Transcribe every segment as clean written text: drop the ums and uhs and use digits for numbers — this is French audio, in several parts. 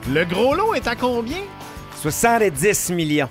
Le gros lot est à combien? 70 millions.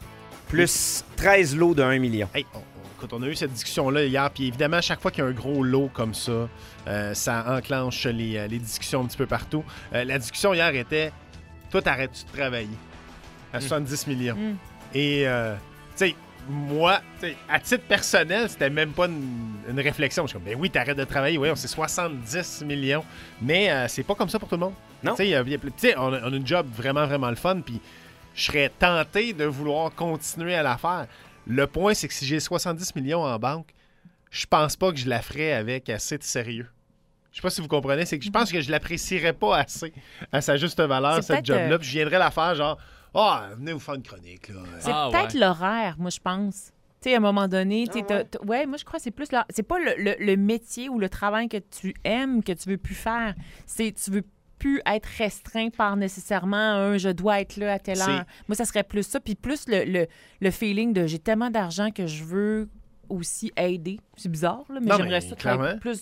Plus 13 lots de 1 million. Hey, écoute, on a eu cette discussion-là hier, puis évidemment, chaque fois qu'il y a un gros lot comme ça, ça enclenche les discussions un petit peu partout. La discussion hier était, toi, t'arrêtes-tu de travailler à 70 millions? Et, tu sais, moi, à titre personnel, c'était même pas une réflexion. Je suis comme, ben oui, t'arrêtes de travailler, oui, c'est 70 millions. Mais c'est pas comme ça pour tout le monde. Non. Tu sais, on a une job vraiment, vraiment le fun, puis je serais tenté de vouloir continuer à la faire. Le point, c'est que si j'ai 70 millions en banque, je pense pas que je la ferais avec assez de sérieux. Je sais pas si vous comprenez, c'est que je pense que je l'apprécierais pas assez à sa juste valeur, cette job-là. Puis je viendrais la faire genre, venez vous faire une chronique, là. C'est peut-être l'horaire, moi, je pense. Tu sais, à un moment donné, moi, je crois que c'est plus là. C'est pas le métier ou le travail que tu aimes que tu veux plus faire. C'est tu veux plus être restreint par nécessairement je dois être là à telle heure. Moi, ça serait plus ça. Puis plus le feeling de j'ai tellement d'argent que je veux aussi aider. C'est bizarre, là, mais j'aimerais ça travailler plus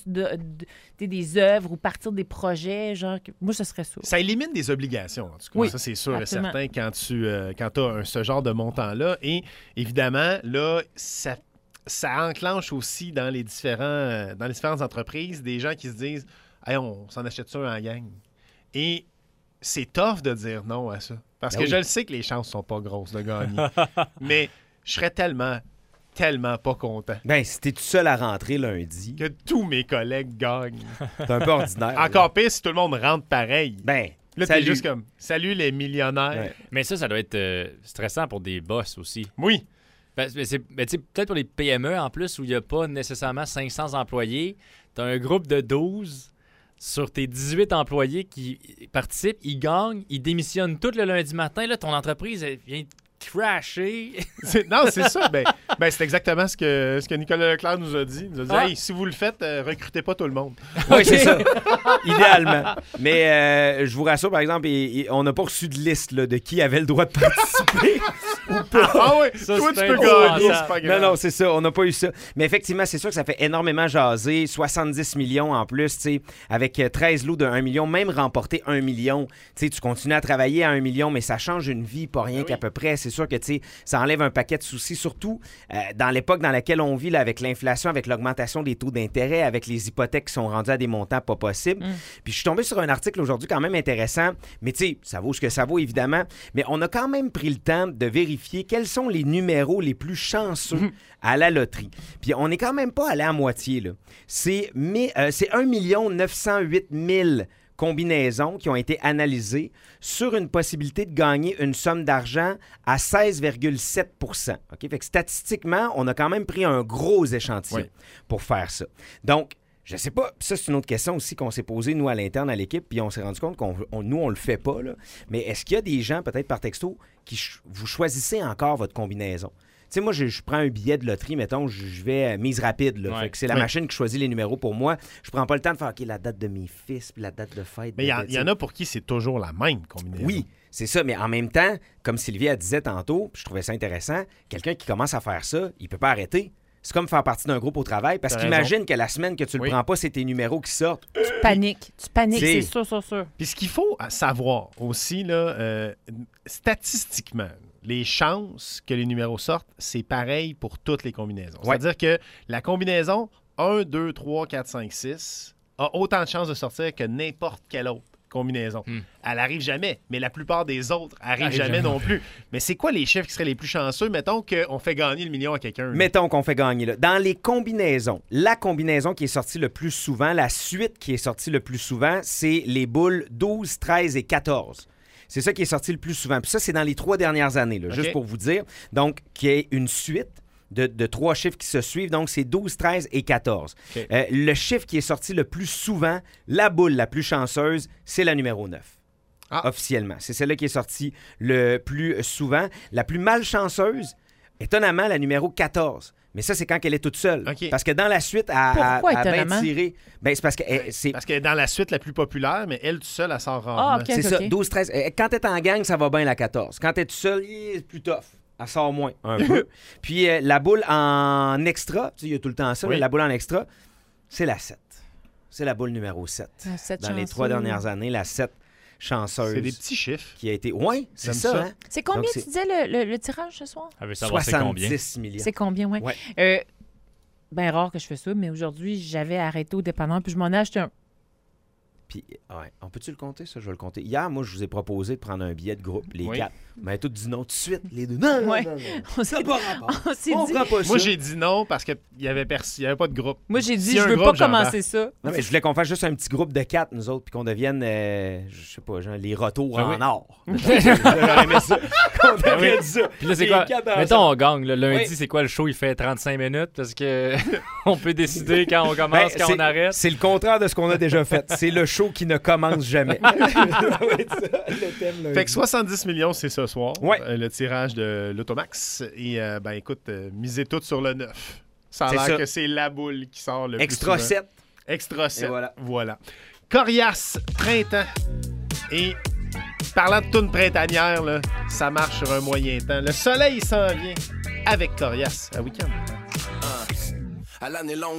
des œuvres ou partir des projets. Genre, moi, ce serait ça. Ça élimine des obligations, en tout cas. Oui, ça, c'est sûr absolument. et certain quand tu as ce genre de montant-là. Et évidemment, là, ça enclenche aussi dans les différentes entreprises des gens qui se disent « Hey, on s'en achète ça en gang ». Et c'est tough de dire non à ça. Parce que je le sais que les chances sont pas grosses de gagner. Mais je serais tellement pas content. Ben, si t'es tout seul à rentrer lundi... Que tous mes collègues gagnent. C'est un peu ordinaire. Encore pire si tout le monde rentre pareil. Ben, là, t'es juste comme « Salut les millionnaires. Ouais. » Mais ça doit être stressant pour des boss aussi. Oui. Mais peut-être pour les PME, en plus, où il n'y a pas nécessairement 500 employés, t'as un groupe de 12... Sur tes 18 employés qui participent, ils gagnent, ils démissionnent tout le lundi matin. Là, ton entreprise elle vient de crasher. Non, c'est ça. Ben, c'est exactement ce que Nicolas Leclerc nous a dit. Il nous a dit hey, si vous le faites, recrutez pas tout le monde. Oui, c'est ça. Idéalement. Mais je vous rassure, par exemple, on n'a pas reçu de liste là, de qui avait le droit de participer ou pas. Ah oui, ça, toi, tu c'est peux gagner, c'est pas grave. Non, c'est ça. On n'a pas eu ça. Mais effectivement, c'est sûr que ça fait énormément jaser. 70 millions en plus, tu sais, avec 13 lots de 1 million, même remporter 1 million. Tu sais, tu continues à travailler à 1 million, mais ça change une vie, pas rien qu'à peu près. C'est sûr que, tu sais, ça enlève un paquet de soucis, surtout dans l'époque dans laquelle on vit, là, avec l'inflation, avec l'augmentation des taux d'intérêt, avec les hypothèques qui sont rendues à des montants pas possibles. Puis je suis tombé sur un article aujourd'hui quand même intéressant, mais tu sais, ça vaut ce que ça vaut, évidemment. Mais on a quand même pris le temps de vérifier quels sont les numéros les plus chanceux à la loterie. Puis on n'est quand même pas allé à moitié, là. C'est 1 908 000 combinaisons qui ont été analysées sur une possibilité de gagner une somme d'argent à 16,7 %. OK? Fait que statistiquement, on a quand même pris un gros échantillon pour faire ça. Donc, je sais pas, ça c'est une autre question aussi qu'on s'est posée, nous, à l'interne, à l'équipe, puis on s'est rendu compte nous, on le fait pas, là. Mais est-ce qu'il y a des gens, peut-être par texto, qui vous choisissez encore votre combinaison? Tu sais, moi, je prends un billet de loterie, mettons, je vais mise rapide. Là. Fait que c'est la machine qui choisit les numéros pour moi. Je prends pas le temps de faire la date de mes fils puis la date de fête. Mais il y en a pour qui c'est toujours la même combinaison. Oui, c'est ça. Mais en même temps, comme Sylvie a disait tantôt, je trouvais ça intéressant, quelqu'un qui commence à faire ça, il peut pas arrêter. C'est comme faire partie d'un groupe au travail, parce qu'imagine que la semaine que tu le prends pas, c'est tes numéros qui sortent. Tu paniques, c'est sûr. Puis ce qu'il faut savoir aussi, là, statistiquement, les chances que les numéros sortent, c'est pareil pour toutes les combinaisons. C'est-à-dire que la combinaison 1, 2, 3, 4, 5, 6 a autant de chances de sortir que n'importe quelle autre combinaison. Elle arrive jamais, mais la plupart des autres arrivent jamais non plus. Mais c'est quoi les chiffres qui seraient les plus chanceux? Mettons qu'on fait gagner le million à quelqu'un. Mettons qu'on fait gagner. Là. Dans les combinaisons, la combinaison qui est sortie le plus souvent, la suite qui est sortie le plus souvent, c'est les boules 12, 13 et 14. C'est ça qui est sorti le plus souvent. Puis ça, c'est dans les 3 dernières années, là, juste pour vous dire. Donc, qui est une suite de 3 chiffres qui se suivent. Donc, c'est 12, 13 et 14. Le chiffre qui est sorti le plus souvent, la boule la plus chanceuse, c'est la numéro 9. Officiellement. C'est celle-là qui est sortie le plus souvent. La plus malchanceuse, étonnamment, la numéro 14. Mais ça, c'est quand elle est toute seule. Parce que dans la suite, elle bien tiré. Ben, c'est parce que parce qu'elle est dans la suite la plus populaire, mais elle, toute seule, elle sort rarement. C'est ça, 12, 13. Quand t'es en gang, ça va bien la 14. Quand t'es tout seul, c'est plus tough. Elle sort moins, un peu. Puis la boule en extra, tu sais, il y a tout le temps ça, mais la boule en extra, c'est la 7. C'est la boule numéro 7. La 7 dans les 3 dernières années, la 7. chanceuse. C'est des petits chiffres. Qui a été... Oui, c'est J'aime ça. ça. Hein? C'est combien, Donc, tu disais, le tirage ce soir? Elle veut savoir c'est combien. 70 millions. C'est combien, oui. Ouais. Ben rare que je fais ça, mais aujourd'hui, j'avais arrêté au dépanneur, puis je m'en ai acheté un. Puis, ouais, on peut-tu le compter, ça? Je vais le compter. Hier, moi, je vous ai proposé de prendre un billet de groupe, les 4. Mais tout dit non tout de suite, les deux. Non, Ouais. non, non. On Ça s'est n'a pas rapport. on s'est On dit... prend pas ça. Moi, j'ai dit non parce qu'il n'y avait pas de groupe. Moi, j'ai dit, S'il y a je un veux groupe, pas commencer ça. Non, mais je voulais qu'on fasse juste un petit groupe de 4, nous autres, puis qu'on devienne, je sais pas, genre les retours en or. J'aurais aimé ça. Qu'on devienne ça. Puis là, c'est Les quoi? 4 ensemble. Mettons, on gagne. Le lundi, Oui. c'est quoi le show? Il fait 35 minutes parce que on peut décider quand on commence, quand on arrête. C'est le contraire de ce qu'on a déjà fait. C'est le show qui ne commence jamais. Ça va être ça, le thème lundi. Fait que 70 millions, c'est ce soir, Ouais. le tirage de l'Automax. Et ben écoute, misez tout sur le 9. Ça a C'est l'air ça. que c'est la boule qui sort le Extra plus souvent. 7. Extra 7. Et voilà. Coriace, printemps. Et parlant de toune printanière, là, ça marche sur un moyen temps. Le soleil s'en vient avec Coriace à week-end. À l'année longue.